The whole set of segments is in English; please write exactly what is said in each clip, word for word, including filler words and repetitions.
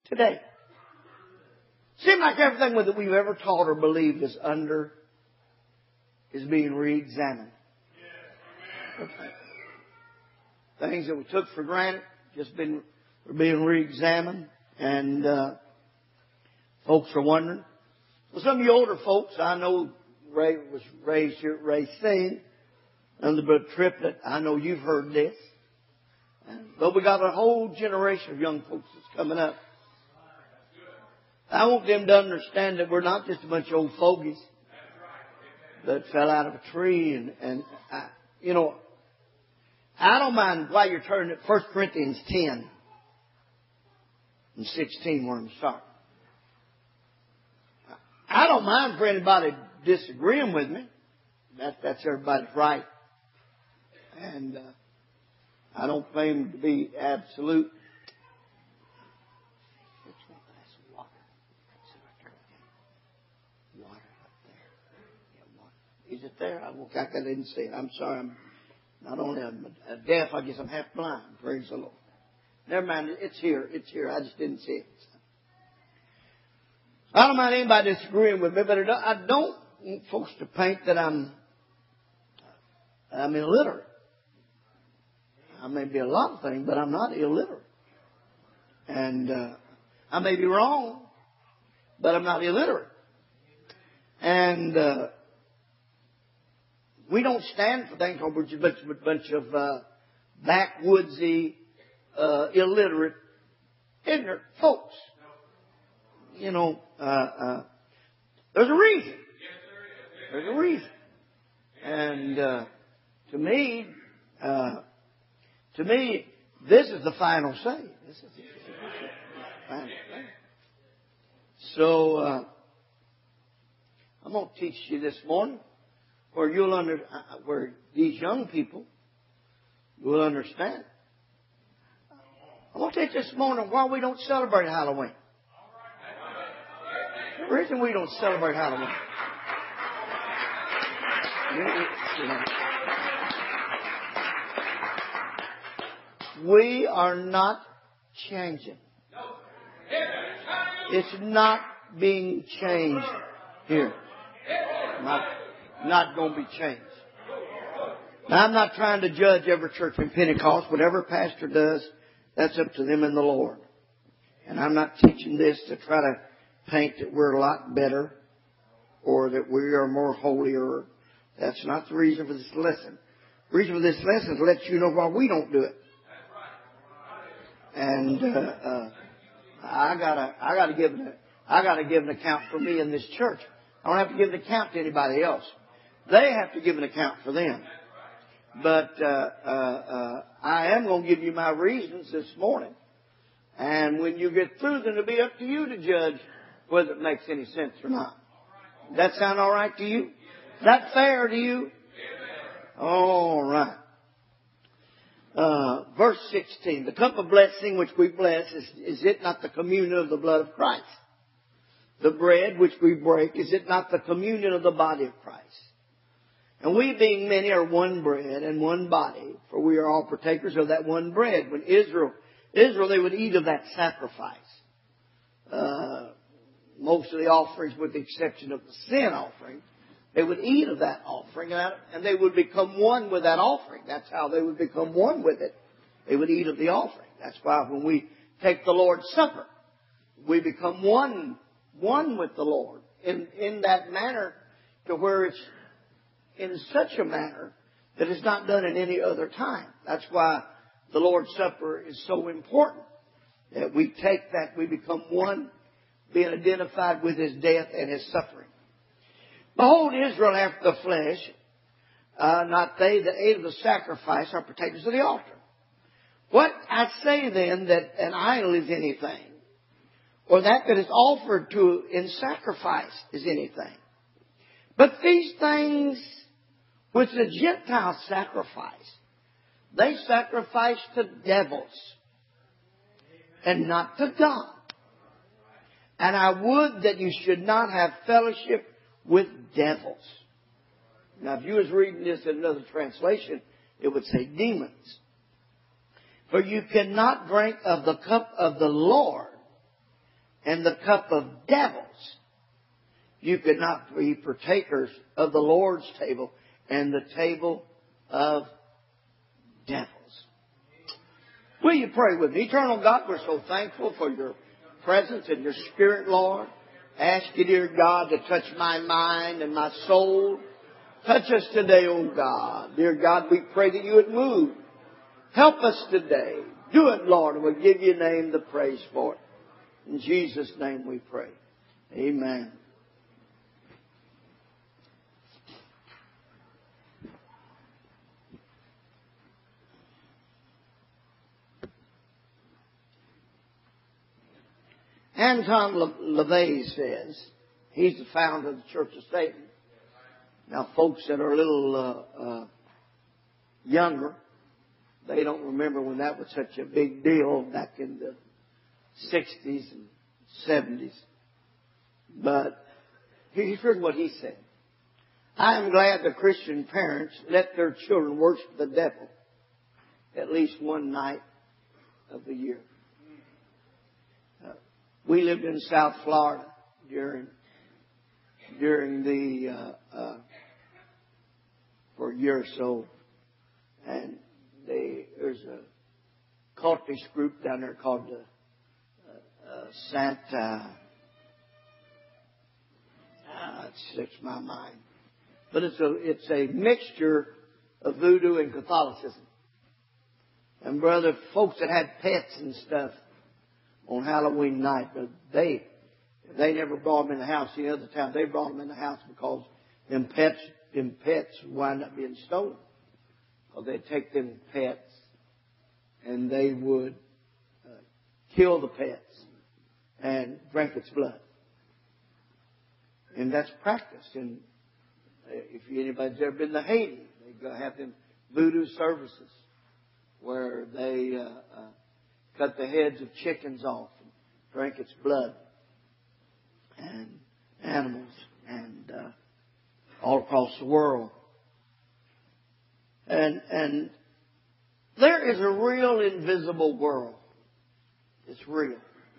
today. Seems like everything that we've ever taught or believed is under, is being re-examined. Things that we took for granted, just been, are being re-examined. And, uh, folks are wondering. Well, some of you older folks, I know Ray was raised here at Racine under the Triplet. I know you've heard this. But we got a whole generation of young folks that's coming up. I want them to understand that we're not just a bunch of old fogies that fell out of a tree. And, and I, you know, I don't mind while you're turning at First Corinthians ten and sixteen where I'm starting. I don't mind for anybody disagreeing with me. That, that's everybody's right. And uh, I don't claim to be absolute. Is it there? I, I didn't see it. I'm sorry. I'm not only I'm deaf, I guess I'm half blind. Praise the Lord. Never mind. It's here. It's here. I just didn't see it. I don't mind anybody disagreeing with me, but I don't want folks to paint that I'm I'm illiterate. I may be a lot of things, but I'm not illiterate. And uh, I may be wrong, but I'm not illiterate. And uh, we don't stand for things called we're just a bunch of uh, backwoodsy, uh, illiterate, ignorant folks. You know, uh, uh, there's a reason. There's a reason. And uh, to me, uh, to me, this is the final say. This is the final say. So uh, I'm going to teach you this morning, where you'll under, where these young people will understand. I'm going to teach this morning why we don't celebrate Halloween. The reason we don't celebrate Halloween. We are not changing. It's not being changed here. Not, not going to be changed. Now, I'm not trying to judge every church in Pentecost. Whatever pastor does, that's up to them and the Lord. And I'm not teaching this to try to paint that we're a lot better or that we are more holier. That's not the reason for this lesson. The reason for this lesson is to let you know why we don't do it. And uh, uh, I gotta, I gotta give, an, I gotta give an account for me in this church. I don't have to give an account to anybody else. They have to give an account for them. But uh, uh, uh, I am going to give you my reasons this morning. And when you get through, then it'll be up to you to judge whether it makes any sense or not. Does that sound all right to you? Is that fair to you? All right. Uh, verse sixteen. The cup of blessing which we bless, is, is it not the communion of the blood of Christ? The bread which we break, is it not the communion of the body of Christ? And we being many are one bread and one body, for we are all partakers of that one bread. When Israel, Israel, they would eat of that sacrifice. Uh, most of the offerings, with the exception of the sin offering, they would eat of that offering, and they would become one with that offering. That's how they would become one with it. They would eat of the offering. That's why when we take the Lord's Supper, we become one, one with the Lord in, in that manner, to where it's in such a manner that it's not done at any other time. That's why the Lord's Supper is so important, that we take that, we become one, being identified with His death and His suffering. Behold, Israel after the flesh, uh, not they that ate of the sacrifice, are partakers of the altar. What I say then, that an idol is anything, or that that is offered to in sacrifice is anything. But these things which the Gentiles sacrifice, they sacrifice to devils and not to God. And I would that you should not have fellowship with devils. Now, if you was reading this in another translation, it would say demons. For you cannot drink of the cup of the Lord and the cup of devils, you could not be partakers of the Lord's table and the table of devils. Will you pray with me? Eternal God, we're so thankful for your presence and your Spirit, Lord. I ask you, dear God, to touch my mind and my soul. Touch us today, oh God. Dear God, we pray that you would move. Help us today. Do it, Lord, and we'll give your name the praise for it. In Jesus' name we pray. Amen. Anton LaVey says, he's the founder of the Church of Satan. Now, folks that are a little uh, uh, younger, they don't remember when that was such a big deal back in the sixties and seventies. But here's what he said. I am glad the Christian parents let their children worship the devil at least one night of the year. Uh, we lived in South Florida during during the uh, uh, for a year or so, and they, there's a cultish group down there called the uh, uh, Santa. Ah, it slips my mind, but it's a it's a mixture of voodoo and Catholicism. And brother, folks that had pets and stuff on Halloween night, but they they never brought them in the house. The other time they brought them in the house because them pets them pets wind up being stolen. Because they'd take them pets and they would uh, kill the pets and drink its blood. And that's practiced. And if anybody's ever been to Haiti, they go have them voodoo services where they uh, uh, cut the heads of chickens off and drink its blood, and animals, and uh, all across the world. And and there is a real invisible world. It's real.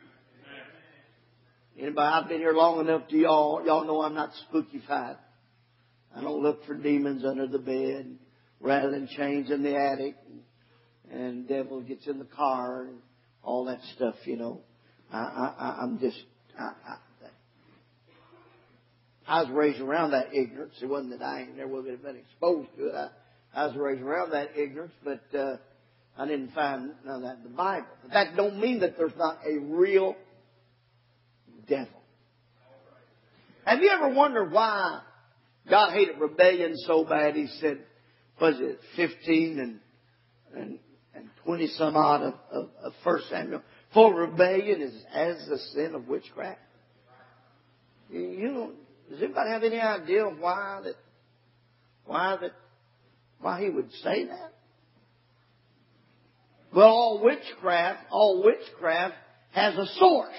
Anybody? I've been here long enough to y'all. Y'all know I'm not spooky-fied. I don't look for demons under the bed, rattling chains in the attic, and, and devil gets in the car and all that stuff. You know, I, I, I'm just. I, I, I was raised around that ignorance. It wasn't that I ain't never been exposed to it. I, I was raised around that ignorance, but uh, I didn't find none of that in the Bible. But that don't mean that there's not a real devil. Have you ever wondered why God hated rebellion so bad? He said, was it fifteen and and and twenty some odd of, of, of First Samuel? For rebellion is as the sin of witchcraft. You, you know, does anybody have any idea why that why that why he would say that? Well, all witchcraft, all witchcraft has a source.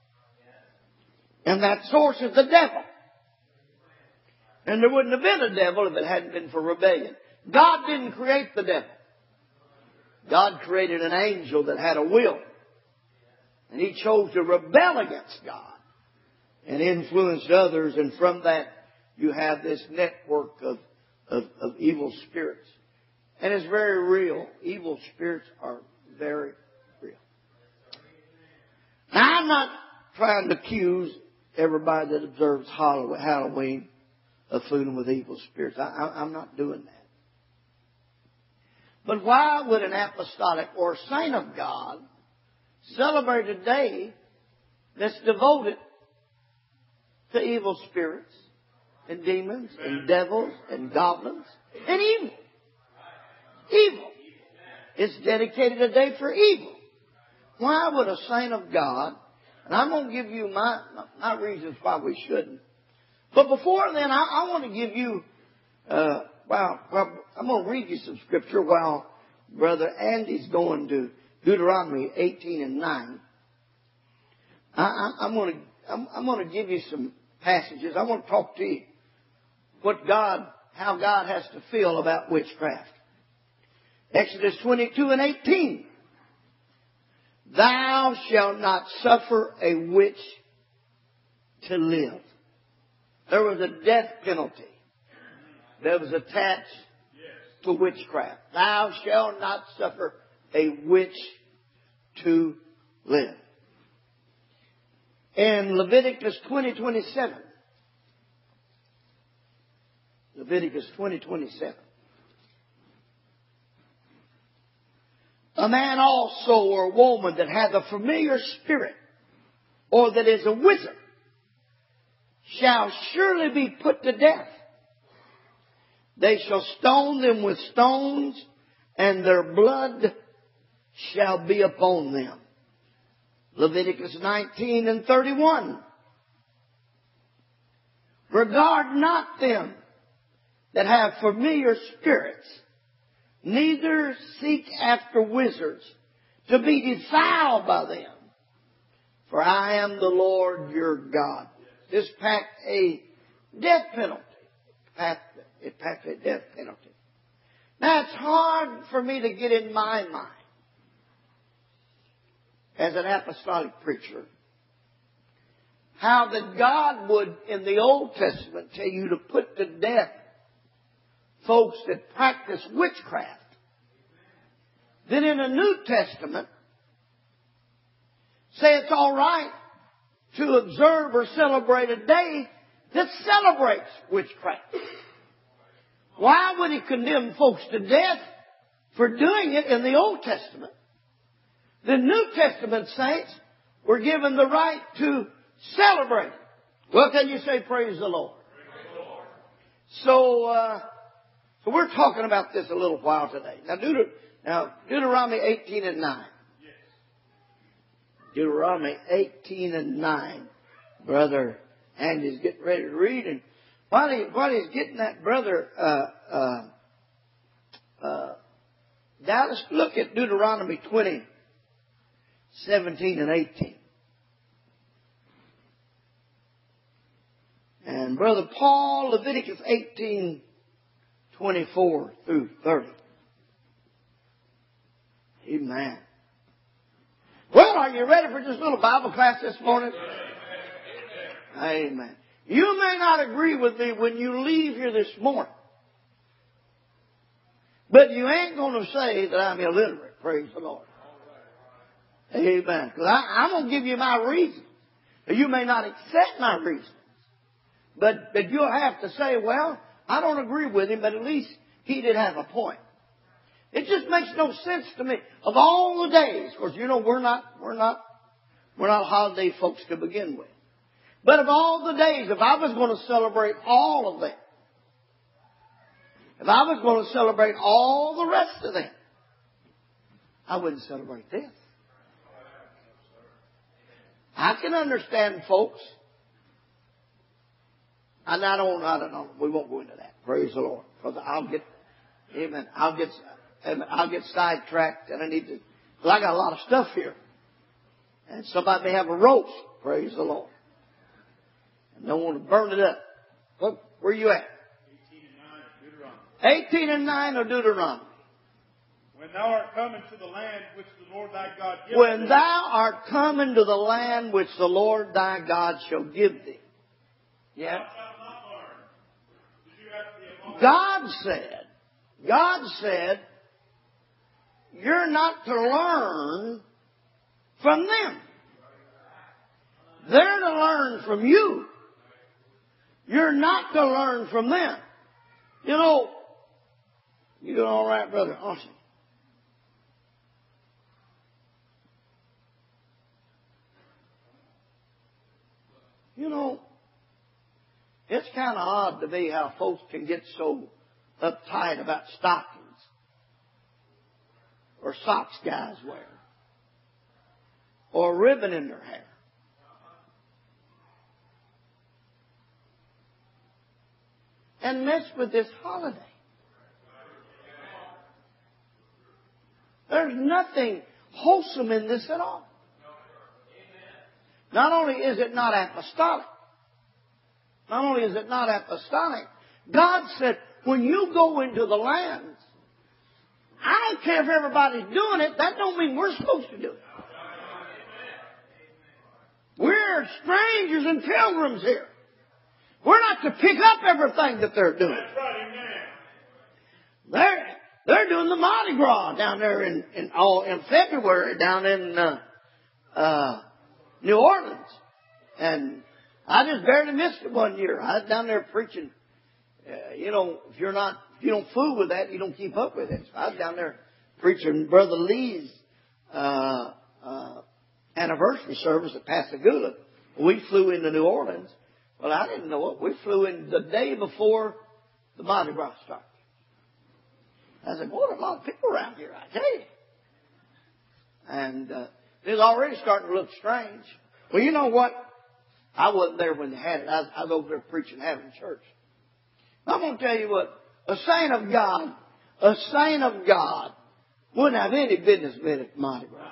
And that source is the devil. And there wouldn't have been a devil if it hadn't been for rebellion. God didn't create the devil. God created an angel that had a will. And he chose to rebel against God and influenced others. And from that, you have this network of, of, of evil spirits. And it's very real. Evil spirits are very real. Now, I'm not trying to accuse everybody that observes Halloween of fooling with evil spirits. I, I, I'm not doing that. But why would an apostolic or a saint of God celebrate a day that's devoted to evil spirits and demons and devils and goblins and evil? Evil. It's dedicated a day for evil. Why would a saint of God, and I'm going to give you my, my reasons why we shouldn't. But before then, I, I want to give you, uh, well, well, I'm going to read you some scripture while Brother Andy's going to Deuteronomy eighteen and nine. I, I, I'm going to, I'm, I'm going to give you some passages. I want to talk to you what God, how God has to feel about witchcraft. Exodus twenty-two and eighteen. Thou shalt not suffer a witch to live. There was a death penalty that was attached to witchcraft. Thou shalt not suffer a witch to live. In Leviticus twenty twenty-seven, Leviticus twenty twenty-seven, a man also or a woman that hath a familiar spirit, or that is a wizard, shall surely be put to death. They shall stone them with stones, and their blood shall be upon them. Leviticus nineteen and thirty-one. Regard not them that have familiar spirits, neither seek after wizards to be defiled by them. For I am the Lord your God. This packed a death penalty. It packed a death penalty. Now it's hard for me to get in my mind, as an apostolic preacher, how that God would, in the Old Testament, tell you to put to death folks that practice witchcraft. Then in the New Testament, say it's all right to observe or celebrate a day that celebrates witchcraft. Why would he condemn folks to death for doing it in the Old Testament? The New Testament saints were given the right to celebrate it. Well, can you say praise the Lord? Praise the Lord. So, uh, so we're talking about this a little while today. Now, Deut- now Deuteronomy eighteen and nine. Yes. Deuteronomy eighteen and nine. Brother Andy's getting ready to read, and while, he, while he's getting that, brother uh, uh, uh, Dallas, look at Deuteronomy twenty. seventeen and eighteen. And Brother Paul, Leviticus eighteen, twenty-four through thirty. Amen. Well, are you ready for this little Bible class this morning? Amen. You may not agree with me when you leave here this morning, but you ain't going to say that I'm illiterate. Praise the Lord. Amen. Because I'm going to give you my reasons. You may not accept my reasons. But, but you'll have to say, well, I don't agree with him, but at least he did have a point. It just makes no sense to me. Of all the days, of course, you know, we're not, we're not, we're not holiday folks to begin with. But of all the days, if I was going to celebrate all of them, if I was going to celebrate all the rest of them, I wouldn't celebrate this. I can understand folks. And I don't, I don't know. We won't go into that. Praise the Lord. Because I'll get, amen. I'll get, I'll get sidetracked, and I need to. Because I got a lot of stuff here, and somebody may have a roast. Praise the Lord. And don't want to burn it up. Look, where you at? Eighteen and nine of Deuteronomy. Eighteen and nine of Deuteronomy. When thou art coming to the land which the Lord thy God giveth When thee. thou art coming to the land which the Lord thy God shall give thee. Yeah. Thou shalt not learn. Did you have to be a moment? God said, God said, you're not to learn from them. They're to learn from you. You're not to learn from them. You know, you doing all right, brother? Awesome. You know, it's kind of odd to me how folks can get so uptight about stockings or socks guys wear or a ribbon in their hair. And mess with this holiday. There's nothing wholesome in this at all. Not only is it not apostolic, not only is it not apostolic, God said, when you go into the lands, I don't care if everybody's doing it, that don't mean we're supposed to do it. We're strangers and pilgrims here. We're not to pick up everything that they're doing. That's right, amen. They're, they're doing the Mardi Gras down there in, in, all, in February down in uh, uh, New Orleans. And I just barely missed it one year. I was down there preaching. Uh, you know, if you're not, if you don't fool with that, you don't keep up with it. So I was down there preaching Brother Lee's uh, uh, anniversary service at Pascagoula. We flew into New Orleans. Well, I didn't know it. We flew in the day before the Mardi Gras started. I said, boy, there's a lot of people around here, I tell you. And uh, it was already starting to look strange. Well, you know what? I wasn't there when they had it. I was, I was over there preaching, having church. I'm going to tell you what. A saint of God, a saint of God wouldn't have any business being at Mardi Gras.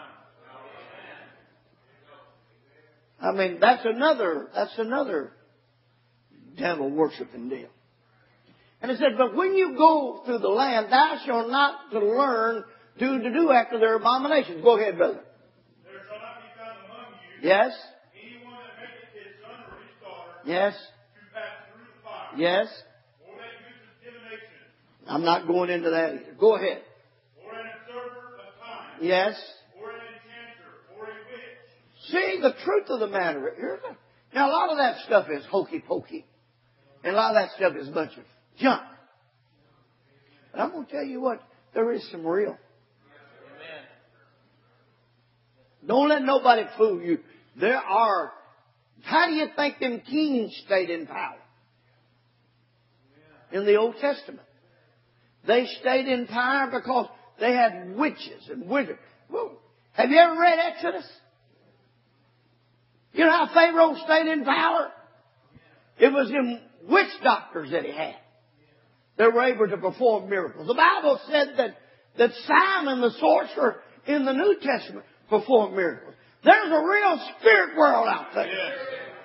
I mean, that's another, that's another devil worshiping deal. And it said, but when you go through the land, thou shalt not to learn to, to do after their abominations. Go ahead, brother. There shall not be found among you Yes. anyone that maketh his son or his daughter Yes. to pass through the fire. Yes. Or that uses divination. I'm not going into that either. Go ahead. Or an observer of time. Yes. Or an enchanter. Or a witch. See, the truth of the matter, here's a, now a lot of that stuff is hokey pokey. And a lot of that stuff is a bunch of junk. But I'm going to tell you what, there is some real. Amen. Don't let nobody fool you. There are, how do you think them kings stayed in power? In the Old Testament. They stayed in power because they had witches and wizards. Whoa. Have you ever read Exodus? You know how Pharaoh stayed in power? It was them witch doctors that he had. They were able to perform miracles. The Bible said that, that Simon the sorcerer in the New Testament performed miracles. There's a real spirit world out there. Yes.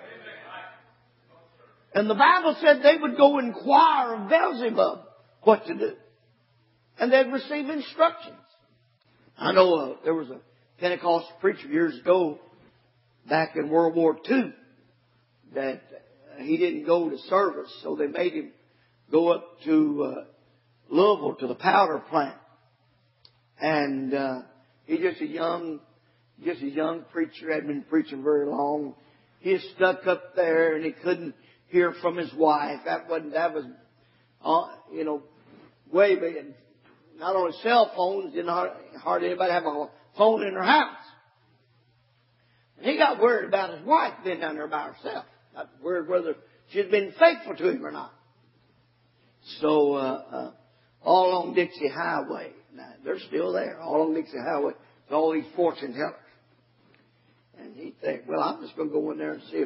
And the Bible said they would go inquire of Beelzebub what to do. And they'd receive instructions. I know uh, there was a Pentecostal preacher years ago, back in World War Two, that uh, he didn't go to service, so they made him go up to uh, Louisville to the powder plant. And uh, he's just a young, just a young preacher, hadn't been preaching very long. He was stuck up there and he couldn't hear from his wife. That wasn't, that was, uh, you know, way big. Not only cell phones, didn't hardly anybody have a phone in their house. And he got worried about his wife being down there by herself. Got worried whether she'd been faithful to him or not. So, uh, uh, all along Dixie Highway, now they're still there, all along Dixie Highway, with all these fortune tellers. And he'd think, well, I'm just going to go in there and see if,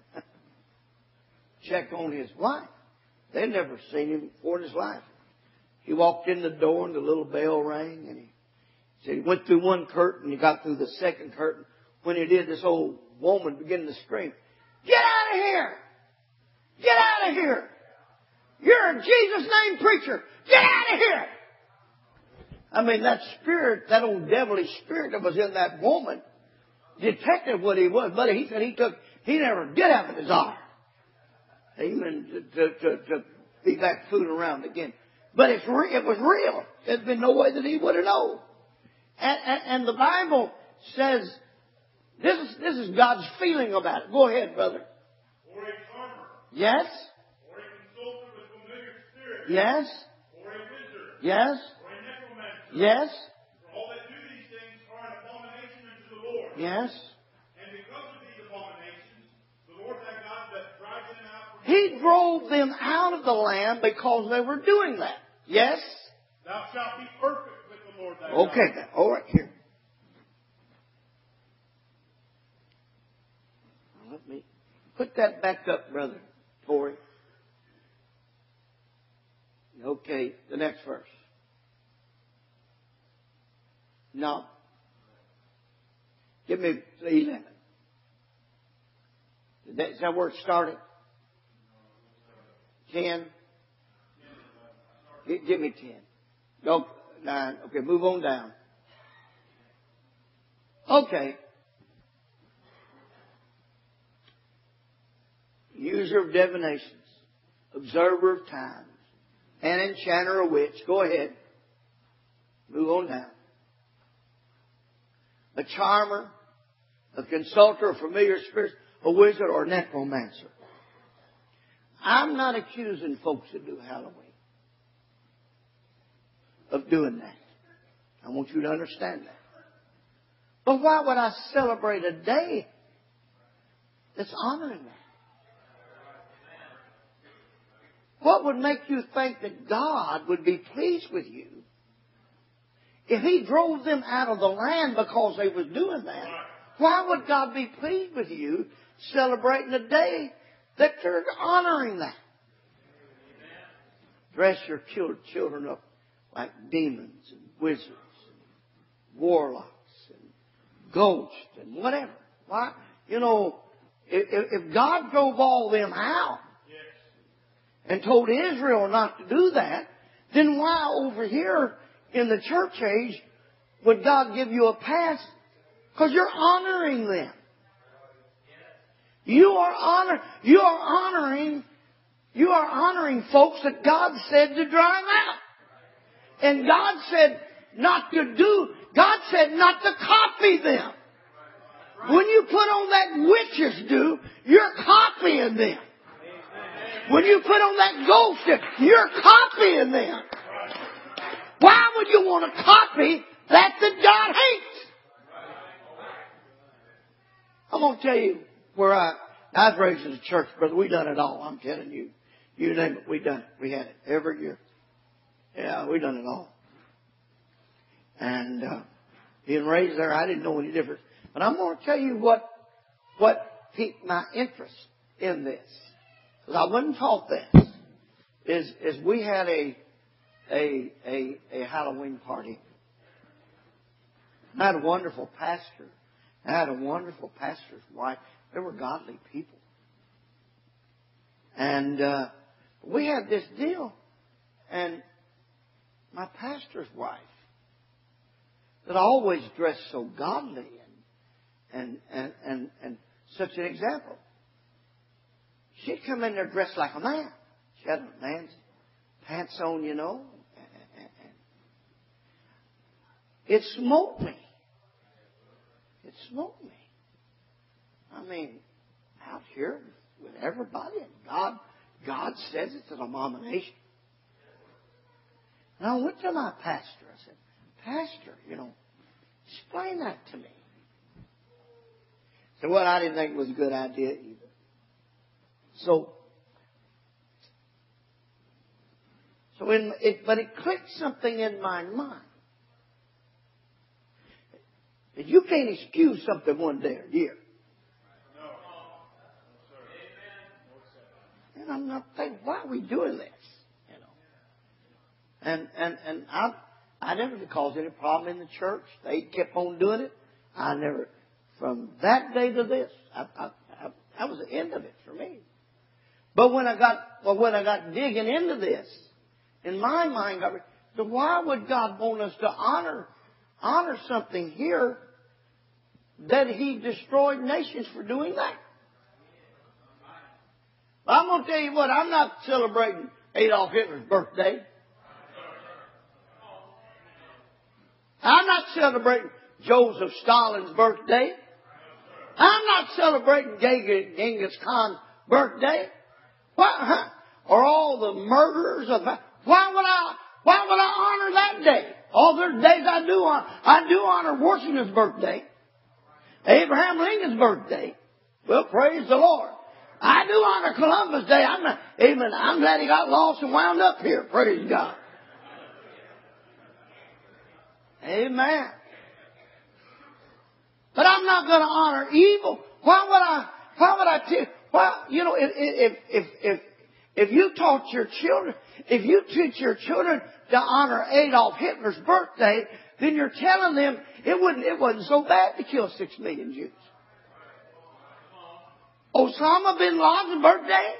check on his wife. They'd never seen him before in his life. He walked in the door and the little bell rang, and he said he went through one curtain, he got through the second curtain. When he did, this old woman began to scream, "Get out of here! Get out of here! You're a Jesus name preacher! Get out of here!" I mean, that spirit, that old devilish spirit that was in that woman, detected what he was. But he said he took, he never did have a desire. Amen. To, to, to be back fooling around again. But it's re- it was real. There's been no way that he would have known. And, and, and the Bible says, this is, this is God's feeling about it. Go ahead, brother. Or a charmer. Yes. Or a consultant with familiar spirits. Yes. Or a wizard. Yes. Or a necromancer. Yes. For all that do these things are an abomination unto the Lord. Yes. And because of these abominations, the Lord thy God doth drive them out from He drove them out of the land because they were doing that. Yes? Thou shalt be perfect with the Lord thy God. Okay. All right. Here. Let me put that back up, brother Torrey. Okay. The next verse. No. Give me eleven. Is that where it started? Ten. Give, give me ten. No, nine. Okay, move on down. Okay. user of divinations, observer of times, an enchanter, a witch. Go ahead. Move on down. A charmer, a consulter of familiar spirits, a wizard, or a necromancer. I'm not accusing folks that do Halloween of doing that. I want you to understand that. But why would I celebrate a day that's honoring that? What would make you think that God would be pleased with you if He drove them out of the land because they was doing that? Why would God be pleased with you celebrating a day that they're honoring that? Dress your children up like demons and wizards and warlocks and ghosts and whatever. Why? You know, if, if God drove all them out and told Israel not to do that, then why over here in the church age would God give you a pass? Because you're honoring them. You are honor, you are honoring, you are honoring folks that God said to drive out. And God said not to do, God said not to copy them. When you put on that witches do, you're copying them. When you put on that ghost, you're copying them. Why would you want to copy that that God hates? I'm going to tell you where I, I was raised in the church, brother. We done it all. I'm telling you. You name it, we done it. We had it every year. Yeah, we done it all. And uh, being raised there, I didn't know any difference. But I'm going to tell you what what piqued my interest in this. Because I wasn't taught this. Is is we had a a a, a Halloween party. I had a wonderful pastor. I had a wonderful pastor's wife. They were godly people. And uh, we had this deal. And my pastor's wife, that always dressed so godly and, and, and, and, and such an example, she'd come in there dressed like a man. She had a man's pants on, you know. It smote me. It smote me. I mean, out here with everybody, and God, God says it's an abomination. And I went to my pastor. I said, Pastor, you know, explain that to me. So, well, I didn't think it was a good idea either. So, so in it, but it clicked something in my mind. That you can't excuse something one day a year. And I'm not thinking, why are we doing this? You know. And and and I I never caused any problem in the church. They kept on doing it. I never, from that day to this, I, I, I, that was the end of it for me. But when I got well, when I got digging into this, in my mind, I, so why would God want us to honor honor something here that He destroyed nations for doing that? I'm going to tell you what, I'm not celebrating Adolf Hitler's birthday. I'm not celebrating Joseph Stalin's birthday. I'm not celebrating Genghis Khan's birthday. What, huh? Or all the murderers of... Why would I, why would I honor that day? All there's days I do honor. I do honor Washington's birthday. Abraham Lincoln's birthday. Well, praise the Lord. I do honor Columbus Day. I'm not, amen. I'm glad he got lost and wound up here. Praise God. Amen. But I'm not going to honor evil. Why would I? Why would I? T- why? You know, if if if if if you taught your children, if you teach your children to honor Adolf Hitler's birthday, then you're telling them it wouldn't. It wasn't so bad to kill six million Jews. Osama bin Laden's birthday?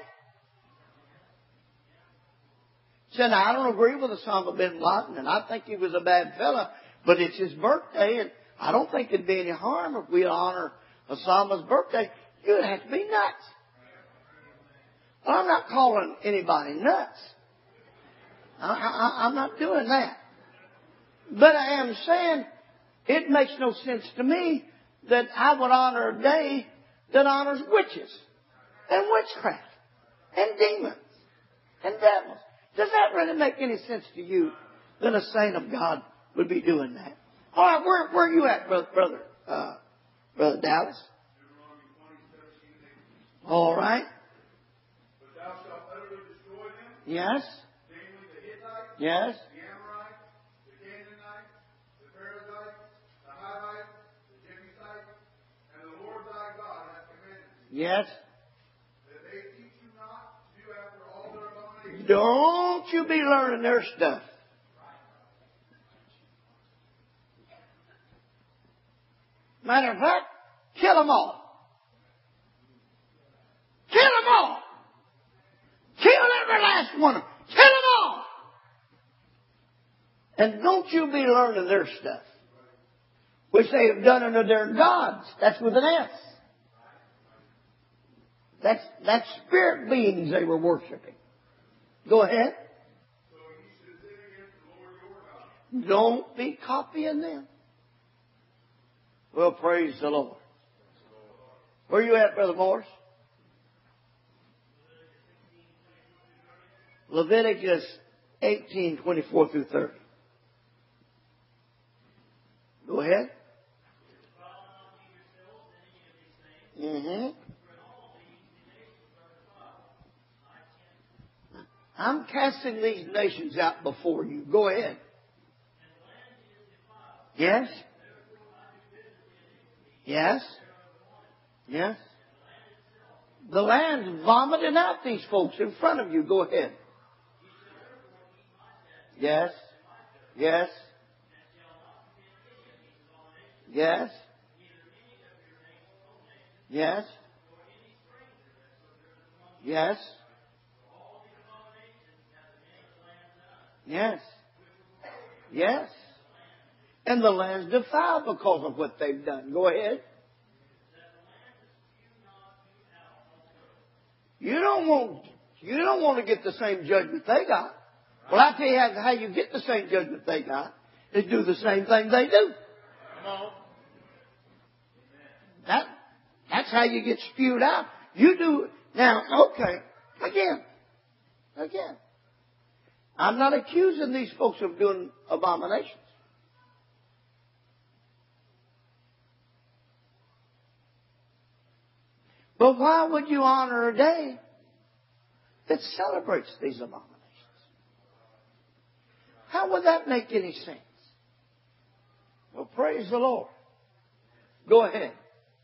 Said, I don't agree with Osama bin Laden, and I think he was a bad fella, but it's his birthday, and I don't think it'd be any harm if we honor Osama's birthday. You'd have to be nuts. Well, I'm not calling anybody nuts. I, I, I'm not doing that. But I am saying it makes no sense to me that I would honor a day that honors witches and witchcraft and demons and devils. Does that really make any sense to you that a saint of God would be doing that? All right, where, where are you at, brother, brother, uh, brother Dallas? All right. But thou shalt utterly destroy them. Yes. Namely the Hittites, Yes. the Amorites, the Canaanites, the Perizzites, the Hivites, the Jebusites, and the Lord thy God hath commanded thee. Yes. That they teach you not to do after all their abominations. Don't you be learning their stuff. Matter of fact, kill them all. Kill them all. Kill every last one of them. Kill them all. And don't you be learning their stuff, which they have done unto their gods. That's with an S. That's, that's spirit beings they were worshiping. Go ahead. So ye should sin against the Lord your God. Don't be copying them. Well, praise the Lord. Where are you at, Brother Morris? Leviticus eighteen, twenty-four through thirty. Go ahead. Mm-hmm. I'm casting these nations out before you. Go ahead. Yes? Yes? Yes? The land's vomiting out these folks in front of you. Go ahead. Yes? Yes? Yes? Yes? Yes? Yes. Yes. And the land's defiled because of what they've done. Go ahead. You don't want, you don't want to get the same judgment they got. Well, I tell you how, how you get the same judgment they got is do the same thing they do. That, that's how you get spewed out. You do, now, okay, again, again. I'm not accusing these folks of doing abominations. But why would you honor a day that celebrates these abominations? How would that make any sense? Well, praise the Lord. Go ahead.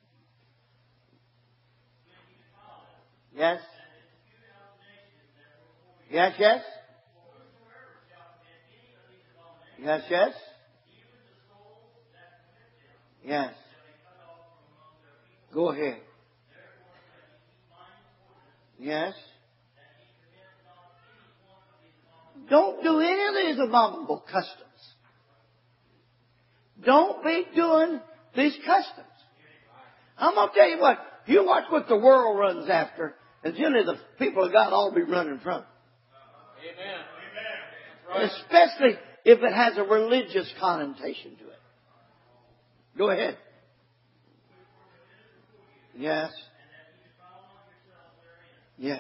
Yes? Yes, yes? Yes, yes? Yes. Go ahead. Yes? Don't do any of these abominable customs. Don't be doing these customs. I'm going to tell you what. You watch what the world runs after, and generally the people of God all be running from it. Amen. Amen. Especially if it has a religious connotation to it. Go ahead. Yes. Yes.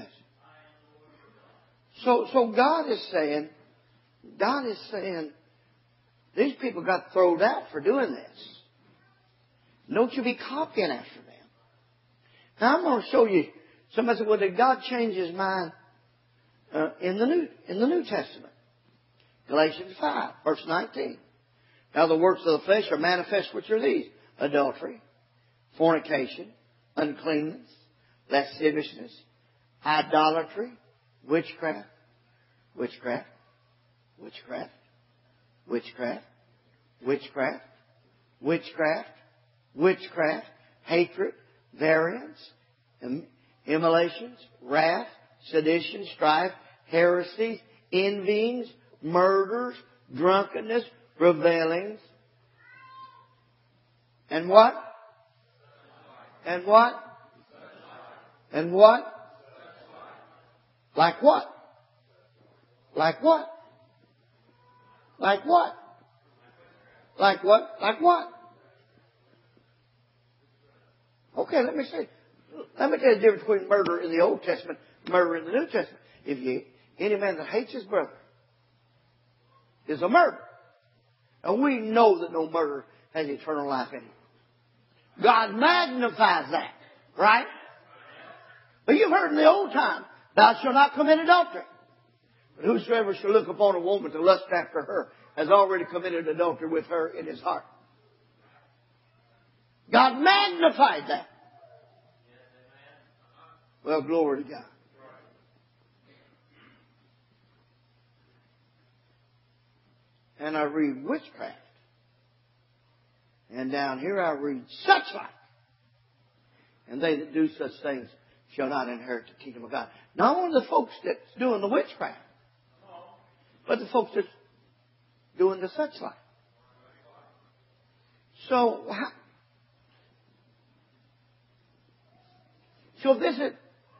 So, so God is saying, God is saying, these people got thrown out for doing this. Don't you be copying after them. Now I'm going to show you. Somebody said, well, did God change His mind uh, in the New in the New Testament? Galatians five, verse nineteen. Now the works of the flesh are manifest, which are these: adultery, fornication, uncleanness, lasciviousness, idolatry, witchcraft, witchcraft, witchcraft, witchcraft, witchcraft, witchcraft, witchcraft, hatred, variance, immolations, wrath, sedition, strife, heresies, envyings, murders, drunkenness, revelings. And what? And what? And what? Like what? Like what? Like what? Like what? Like what? Okay, let me say, let me tell you the difference between murder in the Old Testament and murder in the New Testament. If you, any man that hates his brother is a murderer. And we know that no murderer has eternal life in him. God magnifies that, right? But you've heard in the old time, thou shalt not commit adultery. But whosoever shall look upon a woman to lust after her has already committed adultery with her in his heart. God magnified that. Well, glory to God. And I read witchcraft. And down here I read such like. And they that do such things shall not inherit the kingdom of God. Not only the folks that's doing the witchcraft, but the folks that's doing the such like. So, how, so this is,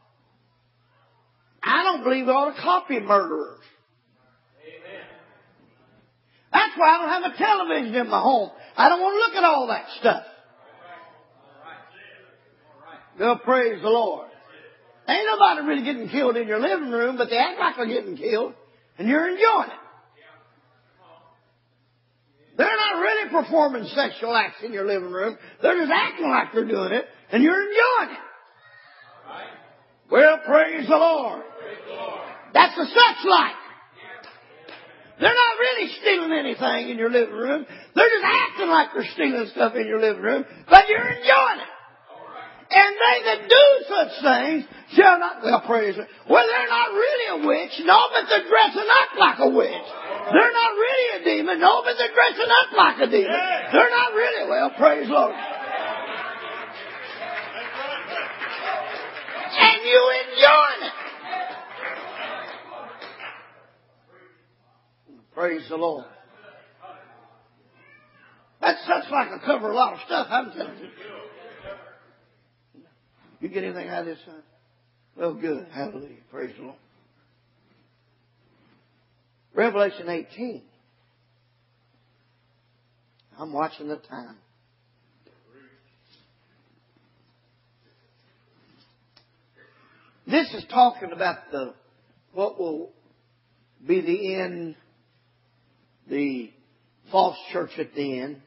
I don't believe we ought to copy murderers. That's why I don't have a television in my home. I don't want to look at all that stuff. Well, praise the Lord. Ain't nobody really getting killed in your living room, but they act like they're getting killed, and you're enjoying it. They're not really performing sexual acts in your living room. They're just acting like they're doing it, and you're enjoying it. Well, praise the Lord. That's the such like. They're not really stealing anything in your living room. They're just acting like they're stealing stuff in your living room, but you're enjoying it. And they that do such things shall not, well, praise it. Well, they're not really a witch, no, but they're dressing up like a witch. They're not really a demon, no, but they're dressing up like a demon. They're not really, well, praise the Lord. And you enjoying it. Praise the Lord. That's such like a cover a lot of stuff, I'm telling you. You get anything out of this, son? Well, good. Hallelujah. Praise the Lord. Revelation eighteen. I'm watching the time. This is talking about the what will be the end, the false church at the end.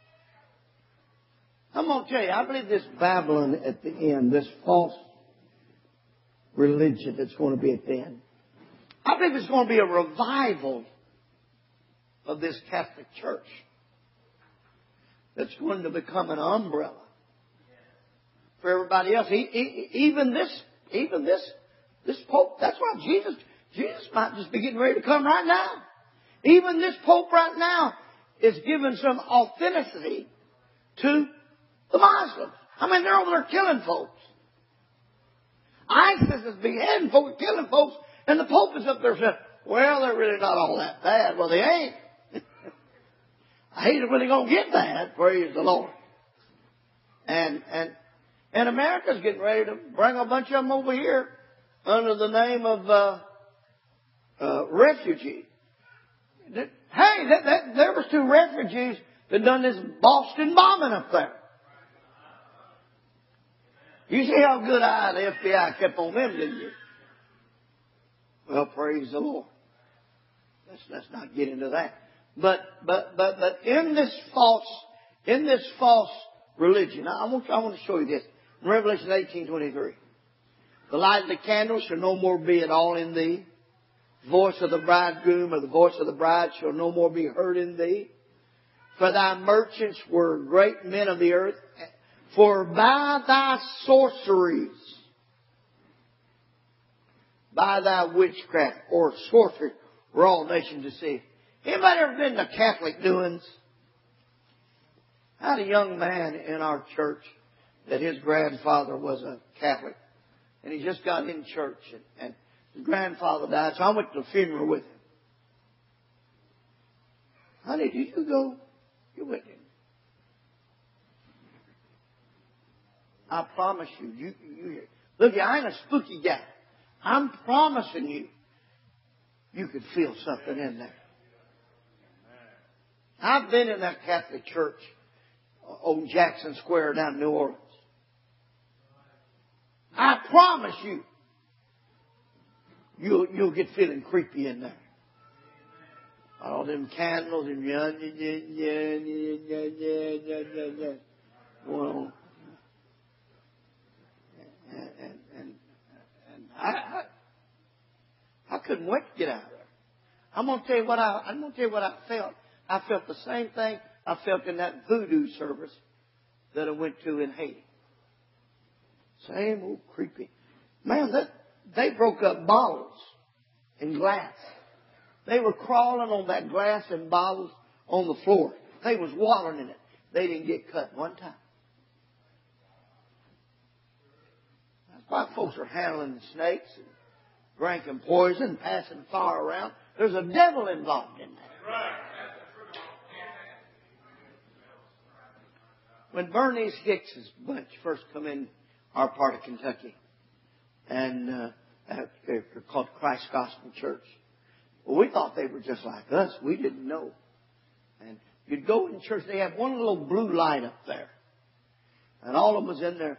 I'm going to tell you, I believe this Babylon at the end, this false religion that's going to be at the end, I believe it's going to be a revival of this Catholic Church that's going to become an umbrella for everybody else. Even this, even this, this Pope, that's why Jesus, Jesus might just be getting ready to come right now. Even this Pope right now is giving some authenticity to the Muslims. I mean, they're over there killing folks. ISIS is beheading folks, killing folks, and the Pope is up there saying, well, they're really not all that bad. Well, they ain't. I hate it when they're going to get bad. Praise the Lord. And, and, and America's getting ready to bring a bunch of them over here under the name of, uh, uh, refugees. Hey, that, that, there was two refugees that done this Boston bombing up there. You see how good eye the F B I kept on them, didn't you? Well, praise the Lord. Let's, let's not get into that. But, but, but, but in this false, in this false religion, I want, I want to show you this. In Revelation eighteen twenty-three. The light of the candle shall no more be at all in thee. The voice of the bridegroom or the voice of the bride shall no more be heard in thee. For thy merchants were great men of the earth. For by thy sorceries, by thy witchcraft or sorcery, were all nations deceived. Anybody ever been to Catholic doings? I had a young man in our church that his grandfather was a Catholic. And he just got in church and, and his grandfather died. So I went to the funeral with him. Honey, did you go? You went in. I promise you, you, you, look, I ain't a spooky guy. I'm promising you, you could feel something in there. I've been in that Catholic church on Jackson Square down in New Orleans. I promise you, you'll, you'll get feeling creepy in there. All them candles and yeah, yeah, yeah, yeah, yeah, yeah, yeah, yeah. Well, and, and, and, and I, I, I couldn't wait to get out of there. I'm going to tell you what I, I'm going to tell you what I felt. I felt the same thing I felt in that voodoo service that I went to in Haiti. Same old creepy. Man, that, they broke up bottles and glass. They were crawling on that glass and bottles on the floor. They was wallowing in it. They didn't get cut one time. That's why folks are handling the snakes and drinking poison, passing fire around. There's a devil involved in that. When Bernice Hicks's bunch first come in our part of Kentucky, and uh, they're called Christ Gospel Church. Well, we thought they were just like us. We didn't know. And you'd go in church, they have one little blue light up there. And all of them was in there.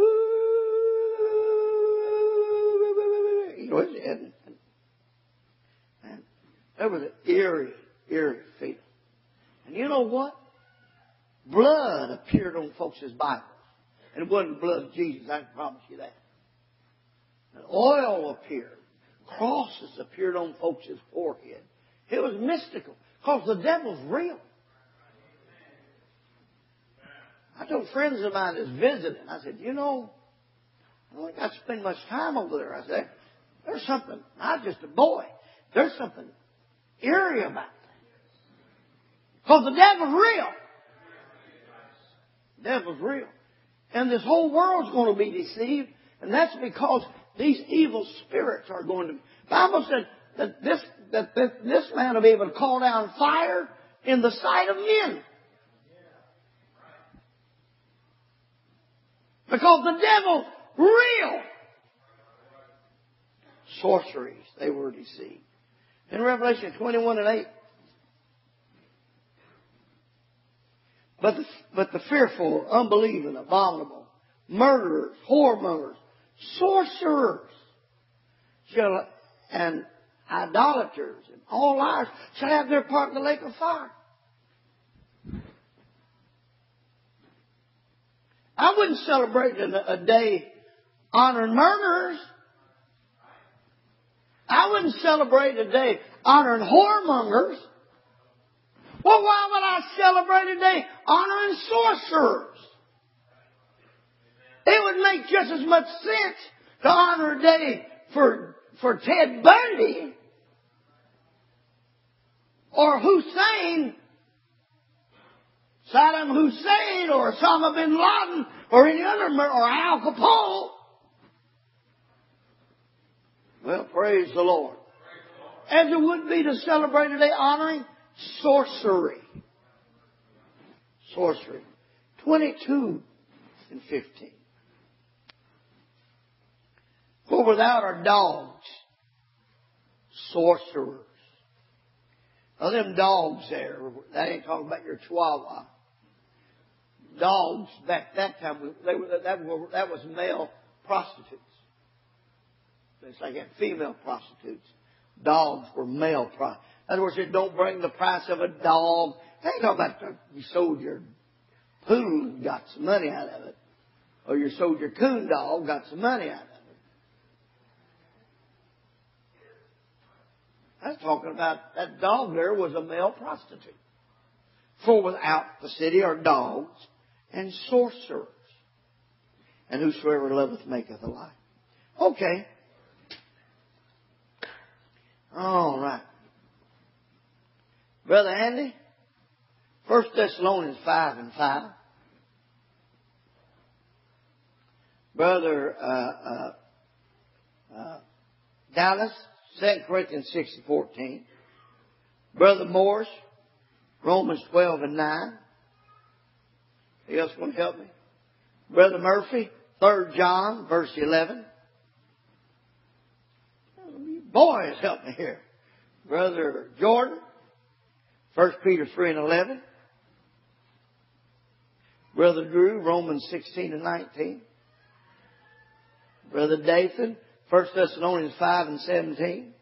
You know, and, and, and there was an eerie, eerie feeling. And you know what? Blood appeared on folks' Bibles. And it wasn't the blood of Jesus, I can promise you that. And oil appeared. Crosses appeared on folks' forehead. It was mystical. Because the devil's real. I told friends of mine that's visiting, I said, you know, I don't think I spend much time over there. I said, there's something, not just a boy, there's something eerie about that. Because the devil's real. The devil's real. And this whole world's going to be deceived. And that's because these evil spirits are going to... The Bible said that this, that this, this man will be able to call down fire in the sight of men. Because the devil's real. Sorceries, they were deceived. In Revelation twenty-one and eight. But the, but the fearful, unbelieving, abominable, murderers, whoremongers, sorcerers, shall, and idolaters, and all liars shall have their part in the lake of fire. I wouldn't celebrate a, a day honoring murderers. I wouldn't celebrate a day honoring whoremongers. Well, why would I celebrate a day honoring sorcerers? It would make just as much sense to honor a day for, for Ted Bundy or Hussein, Saddam Hussein or Osama bin Laden or any other, or Al Capone. Well, praise the Lord. As it would be to celebrate a day honoring sorcery. Sorcery. twenty-two and fifteen. For without are dogs, sorcerers. Now them dogs there, that ain't talking about your chihuahua. Dogs, back that time, they were, that, were, that was male prostitutes. It's like that female prostitutes. Dogs were male prostitutes. In other words, it don't bring the price of a dog. They ain't talking about the, you sold your poodle and got some money out of it. Or you sold your coon dog, got some money out of it. That's talking about that dog there was a male prostitute. For without the city are dogs and sorcerers. And whosoever loveth maketh a lie. Okay. All right. Brother Andy, First Thessalonians five and five. Brother uh, uh, uh, Dallas, Second Corinthians six and fourteen. Brother Morris, Romans twelve and nine. Anybody else want to help me? Brother Murphy, Third John, verse eleven. Boys, help me here. Brother Jordan, First Peter three and eleven. Brother Drew, Romans sixteen and nineteen. Brother Dathan, First Thessalonians five and seventeen.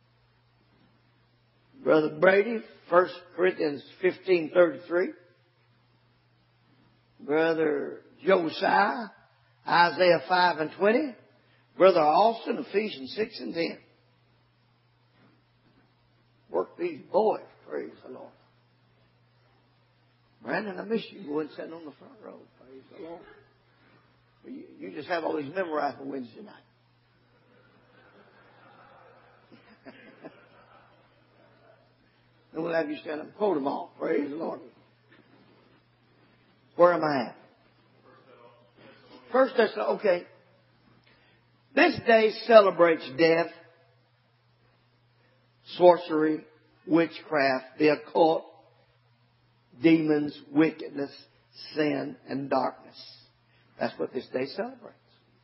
Brother Brady, First Corinthians fifteen thirty-three. Brother Josiah, Isaiah five and twenty. Brother Austin, Ephesians six and ten. Work these boys, praise the Lord. Brandon, I miss you going sitting on the front row, praise the Lord. You, you just have all these memorized for Wednesday night. And we'll have you stand up and quote them all, praise the Lord. Where am I at? First Thessalonians, okay. This day celebrates death, sorcery, witchcraft, the occult, demons, wickedness, sin, and darkness. That's what this day celebrates.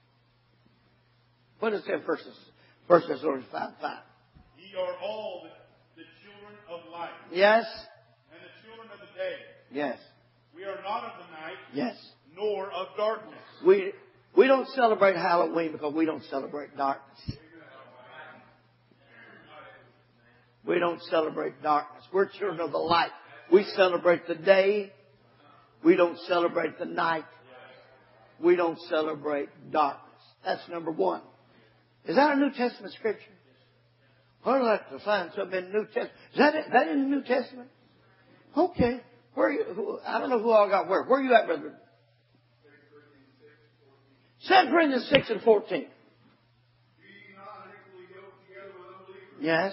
What does it say in First Thessalonians five five? Ye are all the, the children of light. Yes. And the children of the day. Yes. We are not of the night. Yes. Nor of darkness. We we don't celebrate Halloween because we don't celebrate darkness. We don't celebrate darkness. We're children of the light. We celebrate the day. We don't celebrate the night. We don't celebrate darkness. That's number one. Is that a New Testament scripture? I'd like to find something in the New Testament. Is that, is that in the New Testament? Okay. Where are you? Who, I don't know who all got where. Where are you at, brother? Second Corinthians six and fourteen. Yes.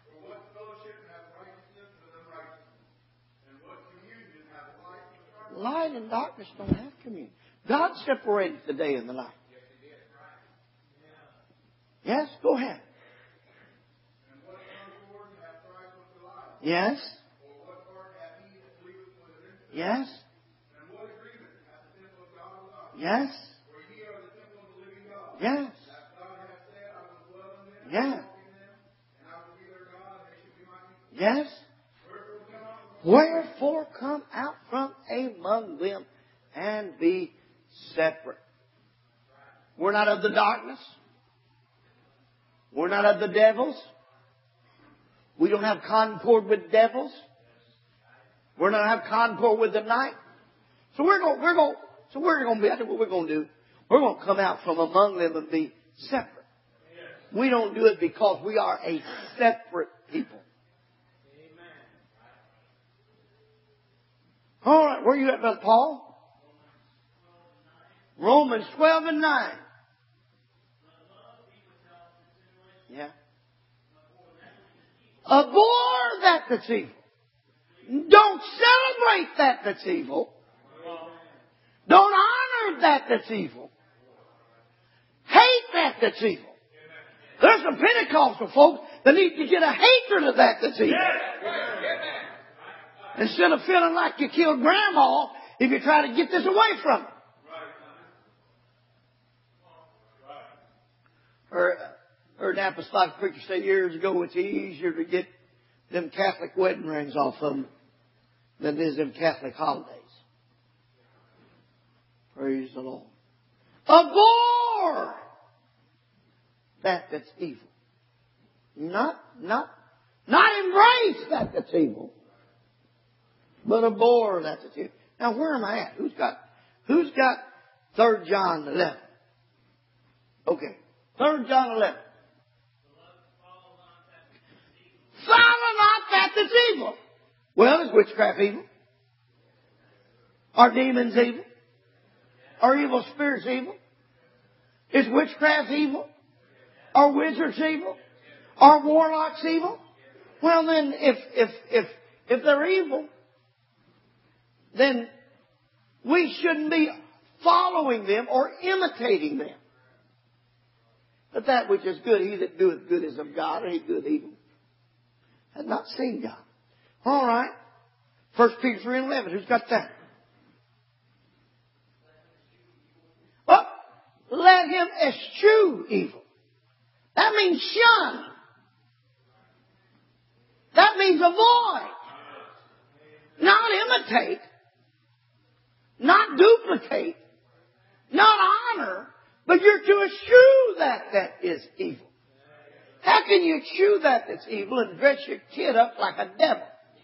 Light and darkness don't have communion. God separated the day and the night. Yes, go ahead. Yes. Yes. Yes. Yes. Yes. Yes. Wherefore come out from among them and be separate. We're not of the darkness. We're not of the devils. We don't have concord with devils. We're not have concord with the night. So we're going. We're going. So we're going to be. I think what we're going to do. We're going to come out from among them and be separate. We don't do it because we are a separate people. All right, where are you at, Brother Paul? Romans twelve and nine. Yeah. Abhor that that's evil. Don't celebrate that that's evil. Don't honor that that's evil. Hate that that's evil. There's some Pentecostal folks that need to get a hatred of that that's evil. Instead of feeling like you killed grandma if you try to get this away from her. Or, or an apostolic preacher said years ago, it's easier to get them Catholic wedding rings off of them than it is them Catholic holidays. Praise the Lord. Abhor that that's evil. Not, not, not embrace that that's evil. But abhor that that's evil. Now where am I at? Who's got, who's got Third John eleven? Okay. Third John eleven. Follow not that that's evil. Well, is witchcraft evil? Are demons evil? Are evil spirits evil? Is witchcraft evil? Are wizards evil? Are warlocks evil? Well then, if, if, if, if they're evil, then we shouldn't be following them or imitating them. But that which is good, he that doeth good is of God, and he doeth evil has not seen God. All right. First Peter three and eleven. Who's got that? Well, let him eschew evil. That means shun. That means avoid. Not imitate. Not duplicate. Not honor. But you're to eschew that that is evil. How can you eschew that that's evil and dress your kid up like a devil?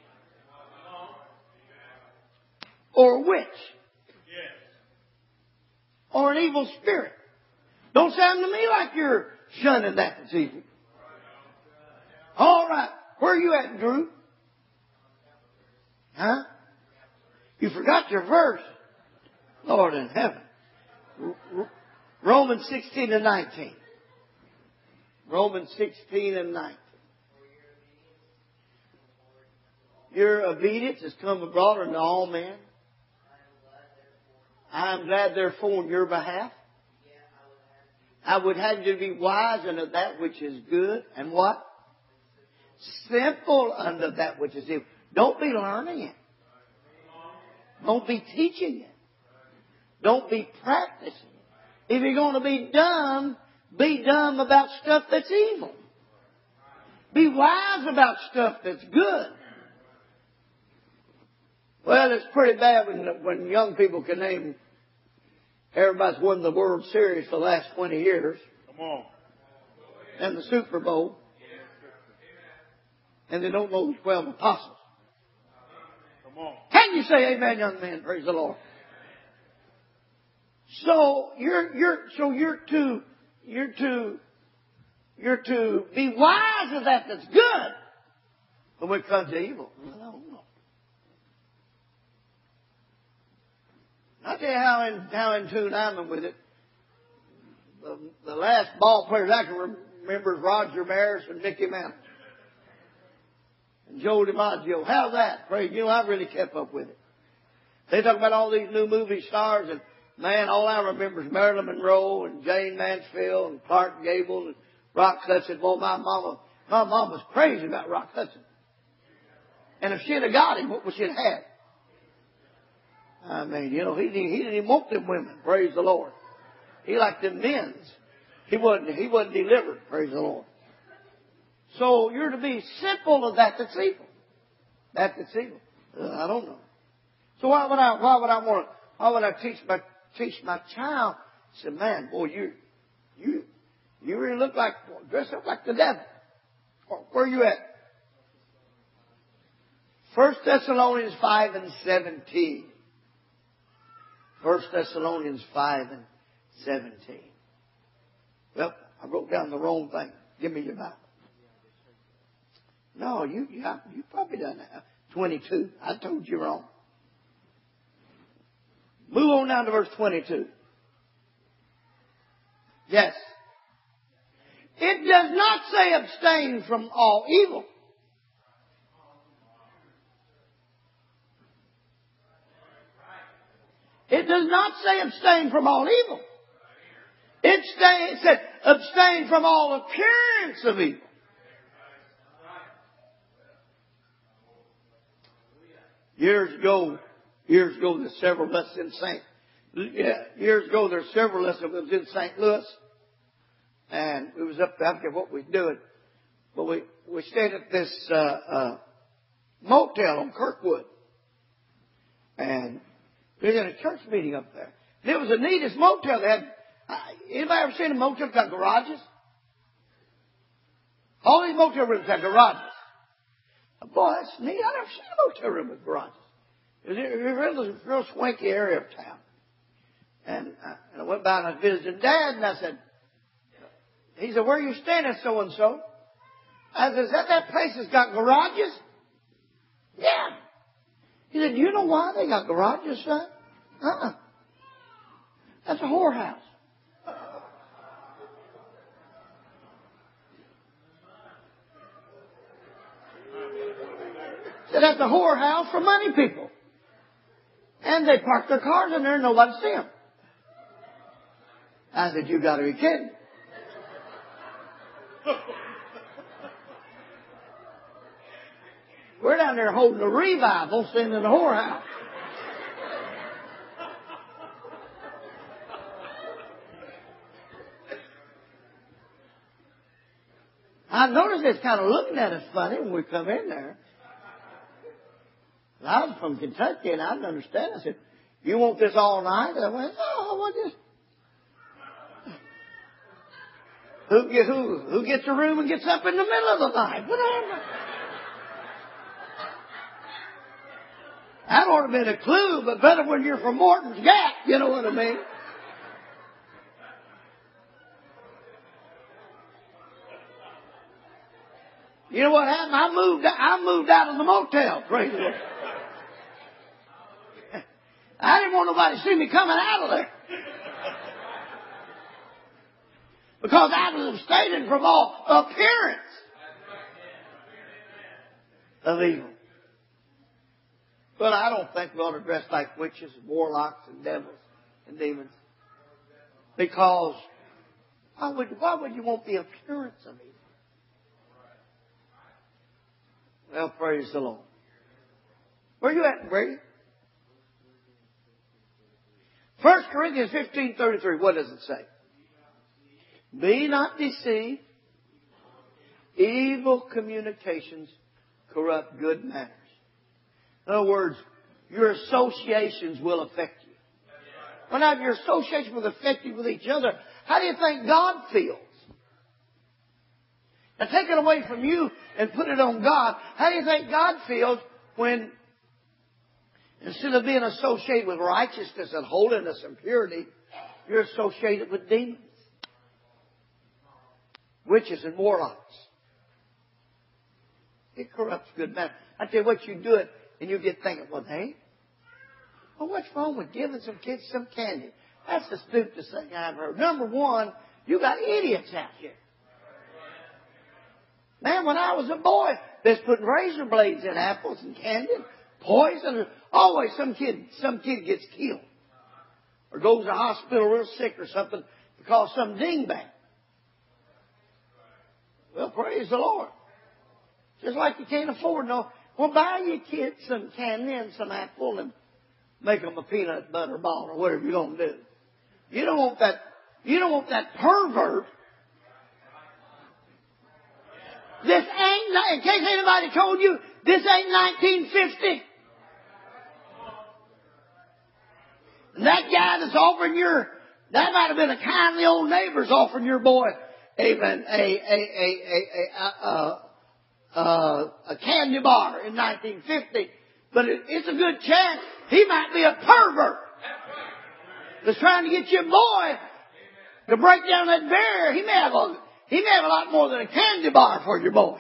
Or a witch? Or an evil spirit? Don't sound to me like you're shunning that that's evil. All right. Where are you at, Drew? Huh? You forgot your verse. Lord in heaven. Romans sixteen and nineteen. Romans sixteen and nineteen. Your obedience has come abroad unto all men. I am glad therefore on your behalf. I would have you to be wise unto that which is good and what? Simple unto that which is evil. Don't be learning it. Don't be teaching it. Don't be practicing it. If you're going to be dumb, be dumb about stuff that's evil. Be wise about stuff that's good. Well, it's pretty bad when, when young people can name, everybody's won the World Series for the last twenty years. Come on. And the Super Bowl. And they don't know the twelve apostles. Come on. Can you say amen, young man? Praise the Lord. So you're you're so you're to you're to you're to be wise of that that's good. But when it comes to evil, I don't know. I'll tell you how in how in tune I'm with it. The, the last ball players I can remember is Roger Maris and Mickey Mantle. And Joe DiMaggio. How's that? Praise you know, I really kept up with it. They talk about all these new movie stars, and man, all I remember is Marilyn Monroe and Jane Mansfield and Clark Gable and Rock Hudson. Boy, my mama, my mom was crazy about Rock Hudson. And if she'd have got him, what would she have had? I mean, you know, he, he didn't even want them women. Praise the Lord. He liked them men's. He wasn't, he wasn't delivered. Praise the Lord. So you're to be simple of that that's evil. That that's evil. Uh, I don't know. So why would I, why would I want to, why would I teach my, teach my child? I said, man, boy, you, you, you really look like, dress up like the devil. Where are you at? First Thessalonians five and seventeen. First Thessalonians five and seventeen. Well, I wrote down the wrong thing. Give me your Bible. No, you, you, you probably done that. twenty-two. I told you wrong. Move on down to verse twenty-two. Yes. It does not say abstain from all evil. It does not say abstain from all evil. It, stay, it said abstain from all appearance of evil. Years ago, years ago, there's several of us in Saint Yeah, years ago, there's several of us that was in Saint Louis, and it was up to after what we were doing. But we we stayed at this uh, uh, motel on Kirkwood, and we were in a church meeting up there. And it was the neatest motel. They had. Uh, anybody ever seen a motel that got garages? All these motel rooms had garages. Boy, that's neat. I never seen a motel room with garages. It was a real, real swanky area of town. And I, and I went by and I visited Dad, and I said, he said, where are you staying at so-and-so? I said, is that that place that's got garages? Yeah. He said, do you know why they got garages, son? Uh-uh. That's a whorehouse. So that's a whorehouse for money people. And they park their cars in there and nobody see them. I said, you got to be kidding. We're down there holding a revival, sitting in the whorehouse. I noticed it's kind of looking at us funny when we come in there. I was from Kentucky and I didn't understand. I said, you want this all night? I went, oh, I want this. Who, get, who, who gets a room and gets up in the middle of the night? Whatever. That ought to have been a clue, but better when you're from Morton's Gap, you know what I mean? You know what happened? I moved, I moved out of the motel, praise the Lord. I didn't want nobody to see me coming out of there. Because I was abstaining from all appearance of evil. But I don't think we ought to dress like witches and warlocks and devils and demons. Because why would, why would you want the appearance of evil? Well, praise the Lord. Where are you at, Brady? First Corinthians fifteen thirty-three. What does it say? Be not deceived. Evil communications corrupt good manners. In other words, your associations will affect you. Well, now, if your associations will affect you with each other, how do you think God feels? Now, take it away from you and put it on God. How do you think God feels when, instead of being associated with righteousness and holiness and purity, you're associated with demons, witches and warlocks? It corrupts good manners. I tell you what, you do it and you get thinking, well, hey, well, what's wrong with giving some kids some candy? That's the stupidest thing I've heard. Number one, you got idiots out here. Man, when I was a boy, they're putting razor blades in apples and candy, poison. Always some kid, some kid gets killed or goes to the hospital real sick or something because some dingbat. Well, praise the Lord. Just like you can't afford no. Well, buy your kids some candy and some apple and make them a peanut butter ball or whatever you're going to do. You don't want that. You don't want that pervert. This ain't, in case anybody told you, this ain't nineteen fifty. And that guy that's offering your, that might have been a kindly old neighbor's offering your boy, amen, a, a, a, a, a, a, a, a candy bar in nineteen fifty. But it, it's a good chance he might be a pervert that's trying to get your boy to break down that barrier. He may have a, he may have a lot more than a candy bar for your boy.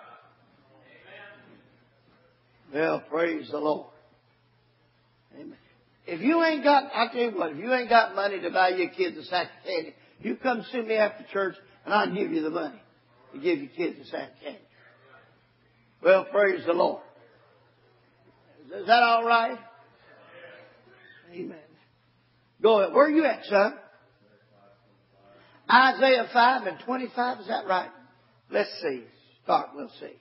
Well, praise the Lord. Amen. If you ain't got, I tell you what, if you ain't got money to buy your kids a sack of candy, you come see me after church and I'll give you the money to give your kids a sack of candy. Well, praise the Lord. Is that all right? Amen. Go ahead. Where are you at, son? Isaiah five and twenty-five, is that right? Let's see. Start, we'll see.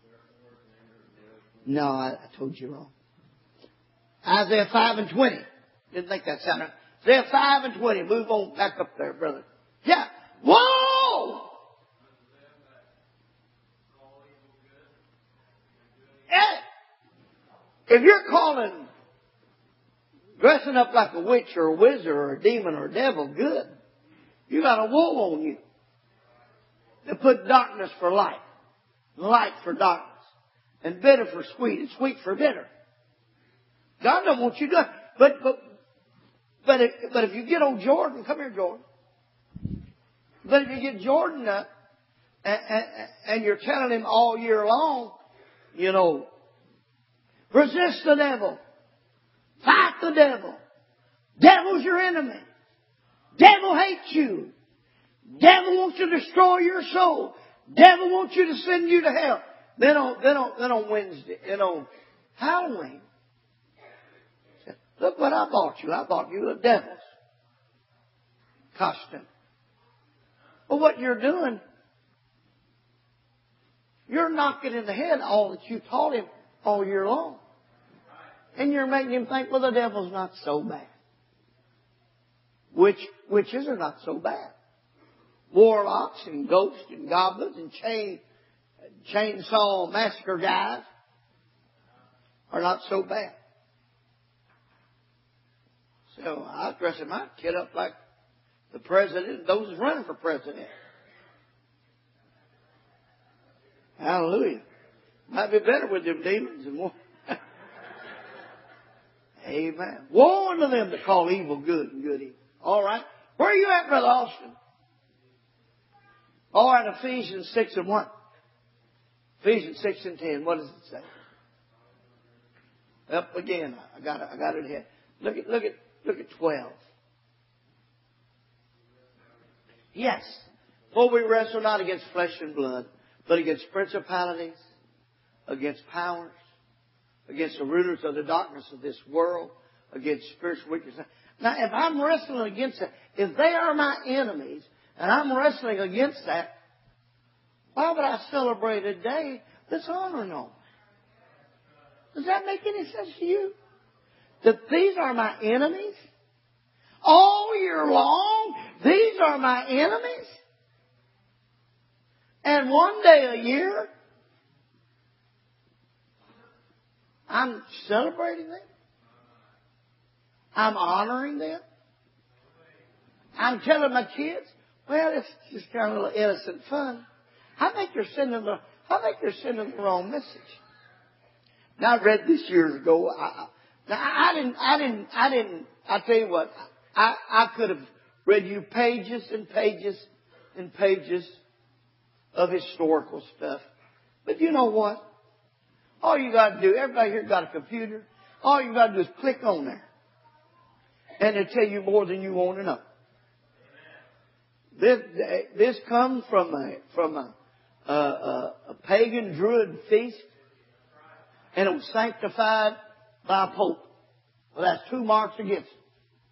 No, I, I told you wrong. Isaiah five and twenty. Didn't think that sounded right. Isaiah five and twenty. Move on back up there, brother. Yeah. Whoa! Yeah. If you're calling dressing up like a witch or a wizard or a demon or a devil good, you got a woe on you. They put darkness for light, light for darkness, and bitter for sweet, and sweet for bitter. God don't want you to do it. But, but, but, if, but if you get old Jordan, come here, Jordan. But if you get Jordan up, and, and, and you're telling him all year long, you know, resist the devil. Fight the devil. Devil's your enemy. Devil hates you. Devil wants to destroy your soul. Devil wants you to send you to hell. Then on, then on, then on Wednesday, then on Halloween, look what I bought you. I bought you a devil's costume. Well, what you're doing, you're knocking in the head all that you taught him all year long. And you're making him think, well, the devil's not so bad. Which, witches are not so bad. warlocks and ghosts and goblins and chain, chainsaw massacre guys are not so bad. So I was dressing my kid up like the president, those who's running for president. Hallelujah. Might be better with them demons and more. Amen. Woe unto them that call evil good and good evil. All right. Where are you at, Brother Austin? All right, Ephesians six and one. Ephesians six and ten. What does it say? Up again. I got it. I got it here. Look at look at look at twelve. Yes. For we wrestle not against flesh and blood, but against principalities, against powers, against the rulers of the darkness of this world, against spiritual wickedness. Now, if I'm wrestling against that, if they are my enemies, and I'm wrestling against that, why would I celebrate a day that's honoring them? Does that make any sense to you? That these are my enemies? All year long, these are my enemies? And one day a year, I'm celebrating them. I'm honoring them. I'm telling my kids, well, it's just kind of a little innocent fun. I think you're sending the, I think you're sending the wrong message. Now, I read this years ago. I, now, I didn't, I didn't, I didn't, I tell you what, I, I could have read you pages and pages and pages of historical stuff. But you know what? All you got to do, everybody here got a computer. All you got to do is click on there. And it'll tell you more than you want to know. This, this comes from a, from a, a, a, a pagan druid feast. And it was sanctified by a pope. Well, that's two marks against it.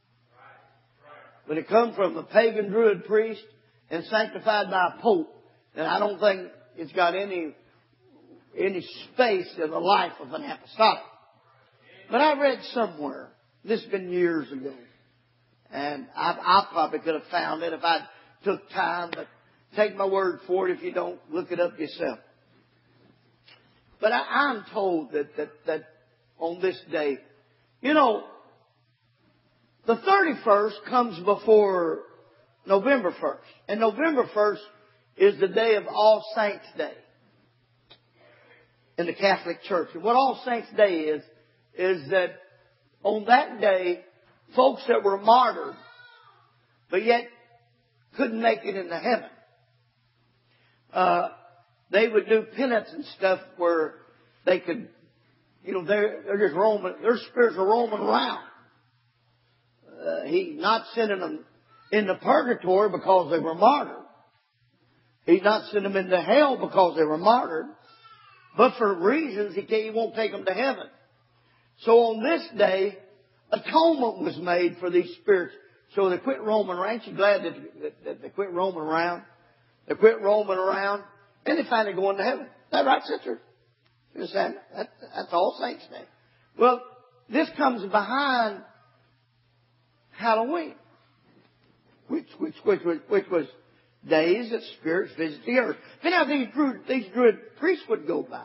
When it comes from a pagan druid priest and sanctified by a pope, then I don't think it's got any any space in the life of an apostolic. But I read somewhere, this has been years ago, and I, I probably could have found it if I took time, but take my word for it if you don't look it up yourself. But I, I'm told that, that, that on this day, you know, the thirty-first comes before November first. And November first is the day of All Saints' Day in the Catholic Church. And what All Saints' Day is, is that on that day, folks that were martyred, but yet couldn't make it into heaven, uh, they would do penance and stuff where they could, you know, they're, they're just roaming, their spirits are roaming around. Uh, he not sending them into purgatory because they were martyred. He's not sending them into hell because they were martyred. But for reasons he, can't, he won't take them to heaven. So on this day, atonement was made for these spirits. So they quit roaming around. Ain't you glad that, that, that they quit roaming around? They quit roaming around. And they finally go into heaven. Is that right, sister? You understand? That, that's All Saints' Day. Well, this comes behind Halloween, which which which was, which was days that spirits visit the earth. Then now these druid, these druid priests would go by,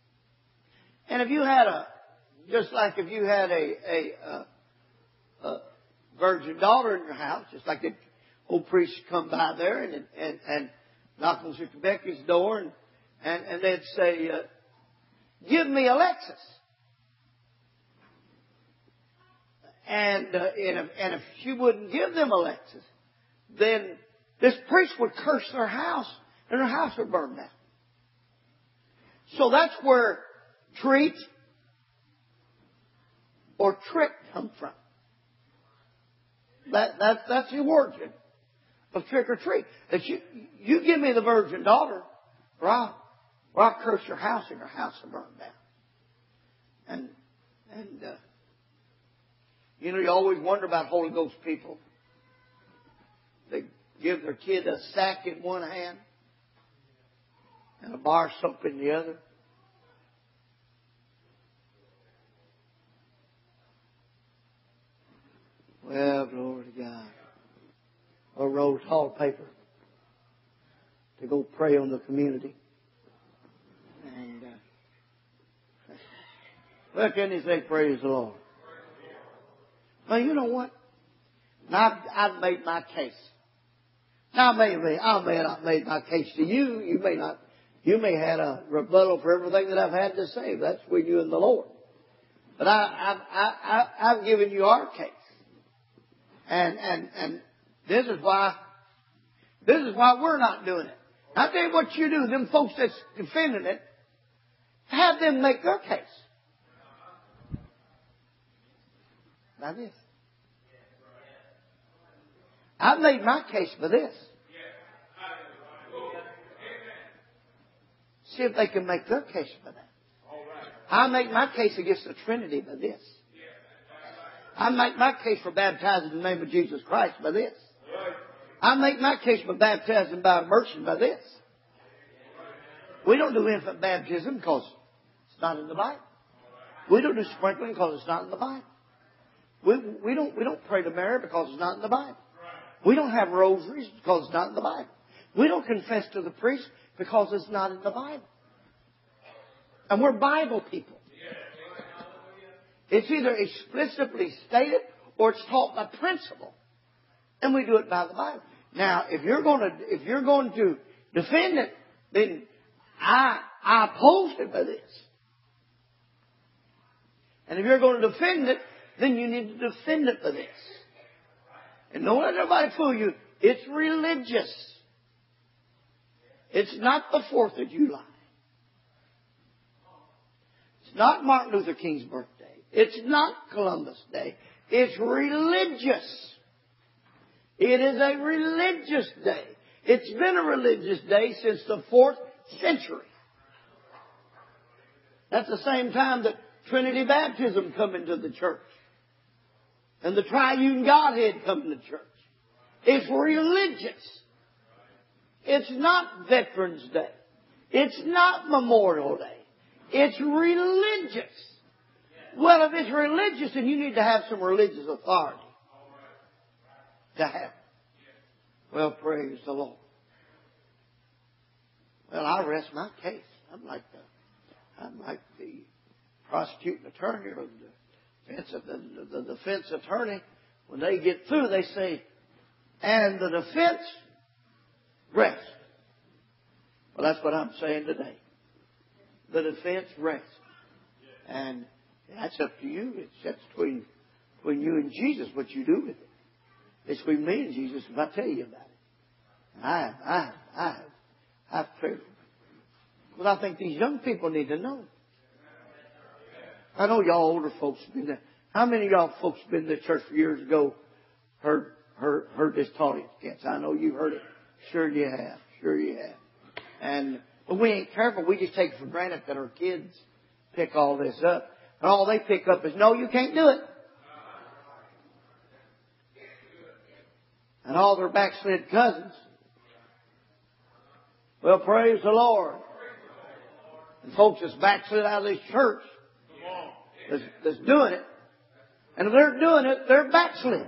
and if you had a, just like if you had a a, a, a virgin daughter in your house, just like the old priests come by there and and and knock on Sister Becky's door, and and, and they'd say, uh, "Give me Alexis." And, uh, and, if, and if she wouldn't give them Alexis, then this priest would curse their house and their house would burn down. So that's where treat or trick come from. That, that, that's the origin of trick or treat. That you, you give me the virgin daughter, or I'll, or I'll curse your house and your house will burn down. And, and, uh, you know, you always wonder about Holy Ghost people. They give their kid a sack in one hand and a bar soap in the other. Well, glory to God. Or roll of toilet paper. to go pray on the community. And, uh, well, can you say praise the Lord? Well, you know what? Now, I've, I've made my case. Now, maybe, I may not made my case to you. You may not, you may have had a rebuttal for everything that I've had to say. That's between you and the Lord. But I, I, I, I, I've given you our case. And, and, and this is why, this is why we're not doing it. I'll tell you what you do. Them folks that's defending it, have them make their case. Now this. I've made my case for this. See if they can make their case for that. I make my case against the Trinity by this. I make my case for baptizing in the name of Jesus Christ by this. I make my case for baptizing by immersion by this. We don't do infant baptism because it's not in the Bible. We don't do sprinkling because it's not in the Bible. We, we don't, we don't pray to Mary because it's not in the Bible. We don't have rosaries because it's not in the Bible. We don't confess to the priest because it's not in the Bible. And we're Bible people. It's either explicitly stated or it's taught by principle. And we do it by the Bible. Now, if you're going to, if you're going to defend it, then I, I oppose it by this. And if you're going to defend it, then you need to defend it by this. And don't let everybody fool you. It's religious. It's not the fourth of July. It's not Martin Luther King's birthday. It's not Columbus Day. It's religious. It is a religious day. It's been a religious day since the fourth century. That's the same time that Trinity baptism come into the church. And the triune Godhead come to church. It's religious. It's not Veterans Day. It's not Memorial Day. It's religious. Well, if it's religious, then you need to have some religious authority to have it. Well, praise the Lord. Well, I rest my case. I'm like the, I'm like the prosecuting attorney or the defense, the, the, the defense attorney. When they get through, they say, and the defense rests. Well, that's what I'm saying today. The defense rests. And that's up to you. It's that's between, between you and Jesus what you do with it. It's between me and Jesus if I tell you about it. I, I, I, I've prayed. But I think these young people need to know. I know y'all older folks have been there. How many of y'all folks have been to church for years ago heard, heard, heard this taught against? I know you've heard it. Sure you have. Sure you have. And, but we ain't careful. We just take it for granted that our kids pick all this up. And all they pick up is, no, you can't do it. And all their backslid cousins. Well, praise the Lord. And folks that's backslid out of this church that's, that's doing it. And if they're doing it, they're backslid.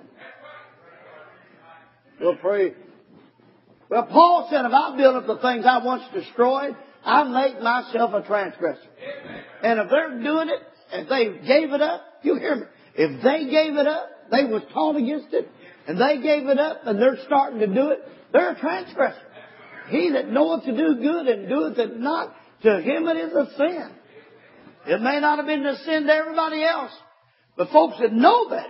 Well, praise. Well, Paul said, if I build up the things I once destroyed, I make myself a transgressor. And if they're doing it, if they gave it up, you hear me. If they gave it up, they was taught against it, and they gave it up, and they're starting to do it, they're a transgressor. He that knoweth to do good and doeth it not, to him it is a sin. It may not have been a sin to everybody else, but folks that know better,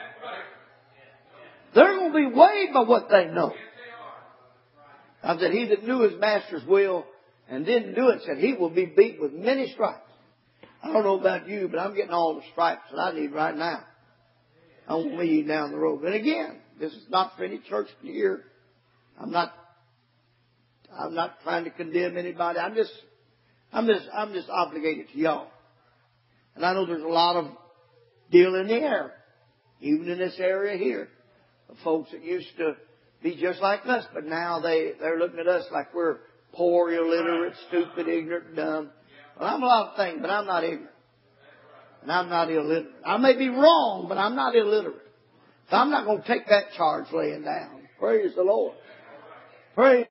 they're going to be weighed by what they know. I said, he that knew his master's will and didn't do it, said he will be beat with many stripes. I don't know about you, but I'm getting all the stripes that I need right now. I won't leave down the road. And again, this is not for any church here. I'm not, I'm not trying to condemn anybody. I'm just, I'm just, I'm just obligated to y'all. And I know there's a lot of deal in the air, even in this area here, of folks that used to be just like us, but now they, they're looking at us like we're poor, illiterate, stupid, ignorant, dumb. Well, I'm a lot of things, but I'm not ignorant. And I'm not illiterate. I may be wrong, but I'm not illiterate. So I'm not going to take that charge laying down. Praise the Lord. Praise